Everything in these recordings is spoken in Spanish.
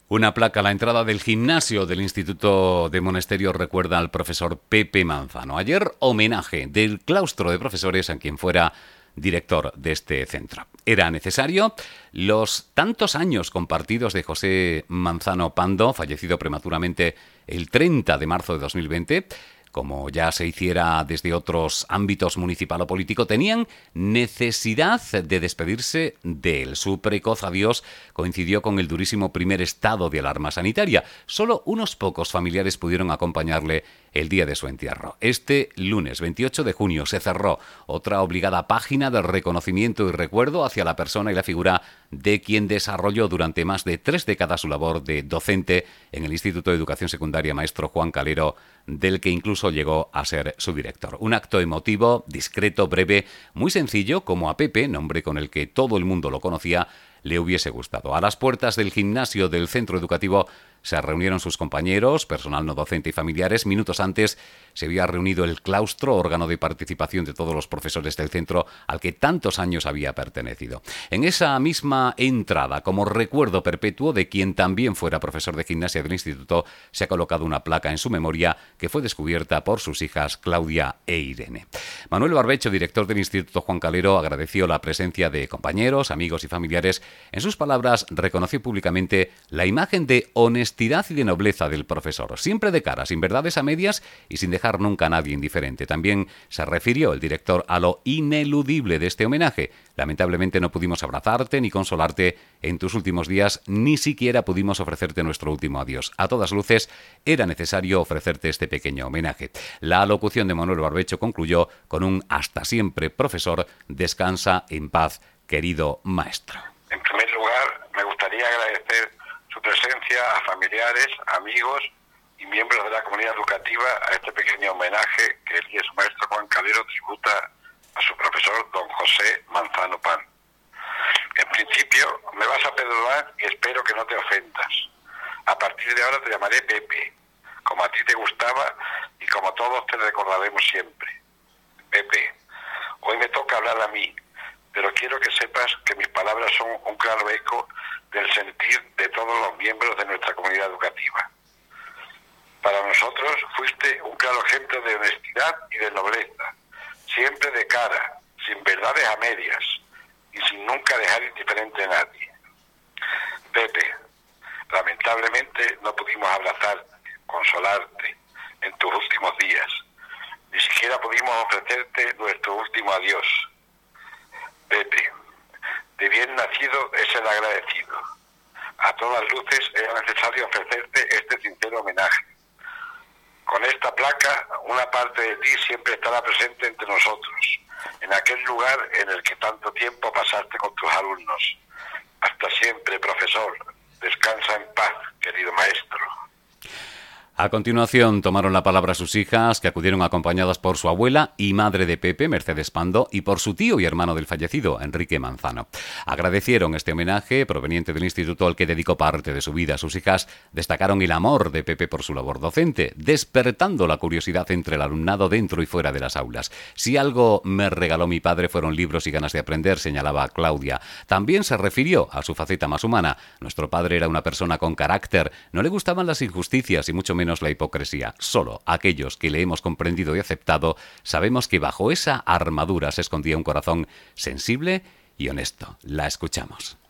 Una placa a la entrada del gimnasio del Instituto de Monasterios recuerda al profesor Pepe Manzano. Ayer, homenaje del claustro de profesores a quien fuera director de este centro. Era necesario. Los tantos años compartidos de José Manzano Pando, fallecido prematuramente el 30 de marzo de 2020, como ya se hiciera desde otros ámbitos municipal o político, tenían necesidad de despedirse de él. Su precoz adiós coincidió con el durísimo primer estado de alarma sanitaria. Solo unos pocos familiares pudieron acompañarle el día de su entierro. Este lunes 28 de junio se cerró otra obligada página de reconocimiento y recuerdo hacia la persona y la figura de quien desarrolló durante más de 3 décadas su labor de docente en el Instituto de Educación Secundaria Maestro Juan Calero, del que incluso llegó a ser su director. Un acto emotivo, discreto, breve, muy sencillo, como a Pepe, nombre con el que todo el mundo lo conocía, le hubiese gustado. A las puertas del gimnasio del centro educativo se reunieron sus compañeros, personal no docente y familiares. Minutos antes se había reunido el claustro, órgano de participación de todos los profesores del centro al que tantos años había pertenecido. En esa misma entrada, como recuerdo perpetuo de quien también fuera profesor de gimnasia del instituto, se ha colocado una placa en su memoria que fue descubierta por sus hijas Claudia e Irene. Manuel Barbecho, director del Instituto Juan Calero, agradeció la presencia de compañeros, amigos y familiares. En sus palabras, reconoció públicamente la imagen de honestidad y de nobleza del profesor, siempre de cara, sin verdades a medias y sin dejar nunca a nadie indiferente. También se refirió el director a lo ineludible de este homenaje. Lamentablemente no pudimos abrazarte ni consolarte en tus últimos días, ni siquiera pudimos ofrecerte nuestro último adiós. A todas luces, era necesario ofrecerte este pequeño homenaje. La alocución de Manuel Barbecho concluyó con un hasta siempre, profesor, descansa en paz, querido maestro. En primer lugar, me gustaría agradecer su presencia a familiares, amigos y miembros de la comunidad educativa a este pequeño homenaje que él y su maestro Juan Calero tributa a su profesor don José Manzano Pan. En principio, me vas a perdonar y espero que no te ofendas. A partir de ahora te llamaré Pepe, como a ti te gustaba y como todos te recordaremos siempre. Pepe, hoy me toca hablar a mí, pero quiero que sepas que mis palabras son un claro eco del sentir de todos los miembros de nuestra comunidad educativa. Para nosotros fuiste un claro ejemplo de honestidad y de nobleza, siempre de cara, sin verdades a medias y sin nunca dejar indiferente a nadie. Pepe, lamentablemente no pudimos abrazarte, consolarte en tus últimos días, ni siquiera pudimos ofrecerte nuestro último adiós. Pepe, de bien nacido es el agradecido. A todas luces era necesario ofrecerte este sincero homenaje. Con esta placa, una parte de ti siempre estará presente entre nosotros, en aquel lugar en el que tanto tiempo pasaste con tus alumnos. Hasta siempre, profesor. Descansa en paz, querido maestro. A continuación tomaron la palabra sus hijas, que acudieron acompañadas por su abuela y madre de Pepe, Mercedes Pando, y por su tío y hermano del fallecido, Enrique Manzano. Agradecieron este homenaje proveniente del instituto al que dedicó parte de su vida. Sus hijas destacaron el amor de Pepe por su labor docente, despertando la curiosidad entre el alumnado dentro y fuera de las aulas. Si algo me regaló mi padre fueron libros y ganas de aprender, señalaba Claudia. También se refirió a su faceta más humana. Nuestro padre era una persona con carácter, no le gustaban las injusticias y mucho menos la hipocresía. Solo aquellos que le hemos comprendido y aceptado sabemos que bajo esa armadura se escondía un corazón sensible y honesto. La escuchamos.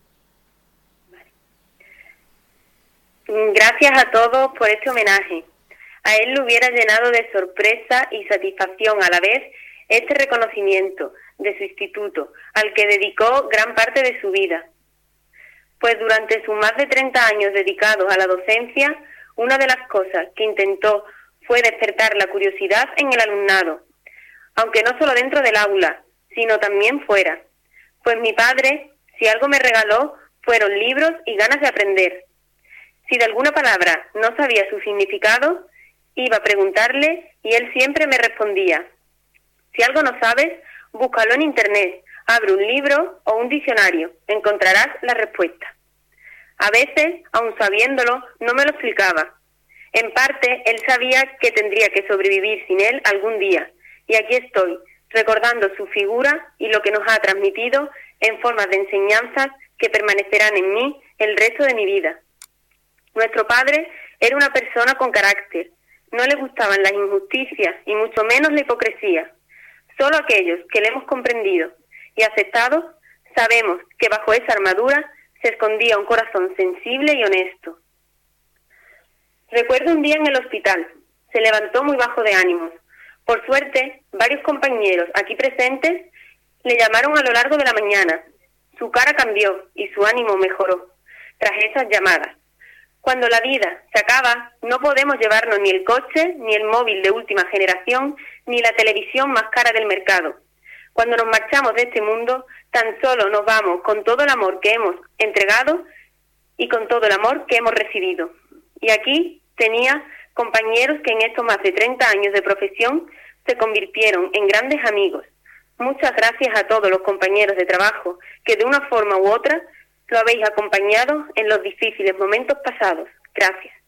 Gracias a todos por este homenaje. A él le hubiera llenado de sorpresa y satisfacción a la vez este reconocimiento de su instituto, al que dedicó gran parte de su vida. Pues durante sus más de 30 años dedicados a la docencia, una de las cosas que intentó fue despertar la curiosidad en el alumnado, aunque no solo dentro del aula, sino también fuera. Pues mi padre, si algo me regaló, fueron libros y ganas de aprender. Si de alguna palabra no sabía su significado, iba a preguntarle y él siempre me respondía: si algo no sabes, búscalo en internet, abre un libro o un diccionario, encontrarás la respuesta. A veces, aun sabiéndolo, no me lo explicaba. En parte, él sabía que tendría que sobrevivir sin él algún día. Y aquí estoy, recordando su figura y lo que nos ha transmitido en formas de enseñanzas que permanecerán en mí el resto de mi vida. Nuestro padre era una persona con carácter. No le gustaban las injusticias y mucho menos la hipocresía. Solo aquellos que le hemos comprendido y aceptado sabemos que bajo esa armadura se escondía un corazón sensible y honesto. Recuerdo un día en el hospital. Se levantó muy bajo de ánimos. Por suerte, varios compañeros aquí presentes le llamaron a lo largo de la mañana. Su cara cambió y su ánimo mejoró tras esas llamadas. Cuando la vida se acaba, no podemos llevarnos ni el coche, ni el móvil de última generación, ni la televisión más cara del mercado. Cuando nos marchamos de este mundo, tan solo nos vamos con todo el amor que hemos entregado y con todo el amor que hemos recibido. Y aquí tenía compañeros que en estos más de 30 años de profesión se convirtieron en grandes amigos. Muchas gracias a todos los compañeros de trabajo que de una forma u otra lo habéis acompañado en los difíciles momentos pasados. Gracias.